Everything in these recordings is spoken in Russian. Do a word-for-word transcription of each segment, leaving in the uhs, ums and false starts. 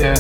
yeah.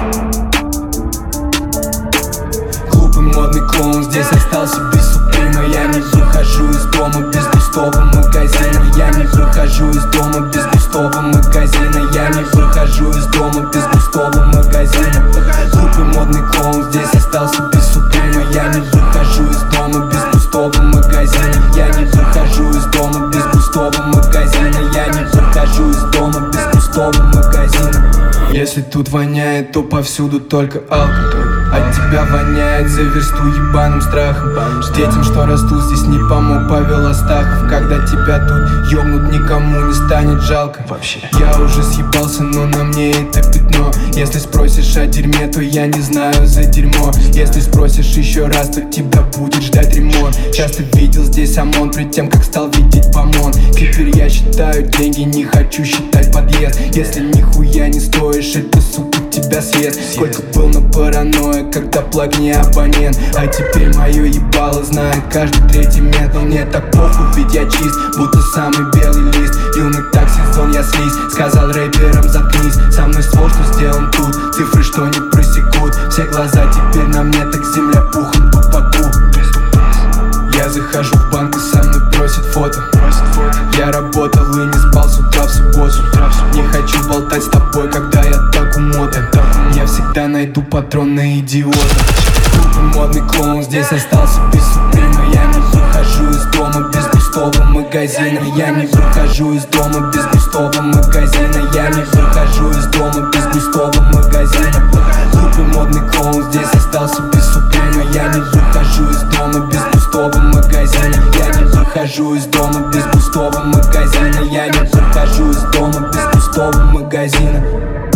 Глупый модный клоун здесь остался без суприма. Я не выхожу из дома без густого магазина. Я не выхожу из дома без густого магазина. Я не выхожу из дома без густого магазина. Глупый модный клоун здесь остался без суприма. Я не выхожу из дома без густого магазина. Я не выхожу из дома без густого магазина. Я не выхожу из дома без густого магазина. Если тут воняет, то повсюду только алкоголь. От тебя воняет за версту ебаным страхом. Детям, что растут здесь, не помог Павел Астахов. Когда тебя тут ёбнут, никому не станет жалко. Вообще я уже съебался, но на мне это пятно. Если спросишь о дерьме, то я не знаю за дерьмо. Если спросишь еще раз, то тебя будет ждать ремонт. Часто видел здесь ОМОН, перед тем, как стал видеть помон. Теперь я считаю деньги, не хочу считать подъезд. Если нихуя не стоишь, это, сука, тебя съест. Сколько был на паранойя, когда плаг не абонент. А теперь мое ебало знает каждый третий мент. Но мне так похуй, ведь я чист, будто самый белый лист. Юный так сезон, я слизь, сказал рэперам заткнись. Со мной свой, что сделан тут, цифры, что не просекут. Все глаза теперь на мне, так земля пухом тупаку. Я захожу в банк и со мной просит фото. Я работал и не спал с утра в субботу. Не хочу болтать с тобой, когда я так умотан. Я всегда найду патрон на идиота. Глупый модный клоун здесь остался без суприма. Я не выхожу из дома без густого магазина. Я не выхожу из дома без густого магазина. Я не выхожу из дома без густого магазина. Глупый модный клоун здесь остался без суприма. Я не выхожу из дома без густого магазина. Я не выхожу из дома без густого магазина. Я не выхожу из дома без густого магазина.